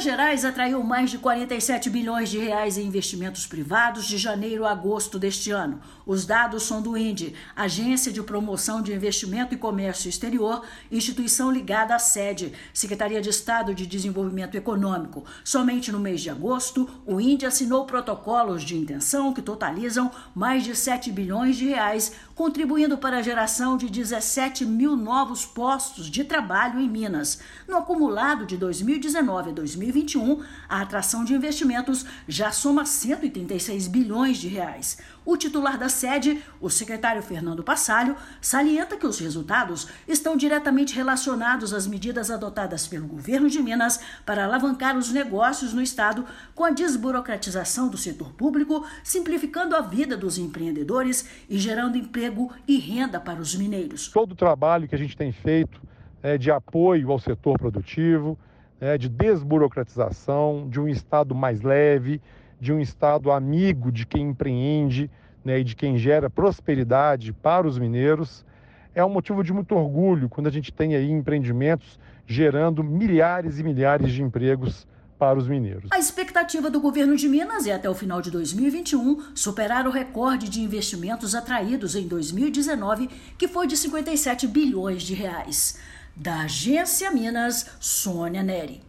Minas Gerais atraiu mais de 47 bilhões de reais em investimentos privados de janeiro a agosto deste ano. Os dados são do INDE, Agência de Promoção de Investimento e Comércio Exterior, instituição ligada à SEDE, Secretaria de Estado de Desenvolvimento Econômico. Somente no mês de agosto, o INDE assinou protocolos de intenção que totalizam mais de 7 bilhões de reais, contribuindo para a geração de 17 mil novos postos de trabalho em Minas. No acumulado de 2019 a 2021, a atração de investimentos já soma 136 bilhões de reais. O titular da SEDE, o secretário Fernando Passalio, salienta que os resultados estão diretamente relacionados às medidas adotadas pelo governo de Minas para alavancar os negócios no estado com a desburocratização do setor público, simplificando a vida dos empreendedores e gerando emprego e renda para os mineiros. Todo o trabalho que a gente tem feito de apoio ao setor produtivo, de desburocratização, de um estado mais leve, de um estado amigo de quem empreende, e de quem gera prosperidade para os mineiros, é um motivo de muito orgulho quando a gente tem aí empreendimentos gerando milhares e milhares de empregos para os mineiros. A expectativa do governo de Minas é, até o final de 2021, superar o recorde de investimentos atraídos em 2019, que foi de 57 bilhões de reais. Da Agência Minas, Sônia Neri.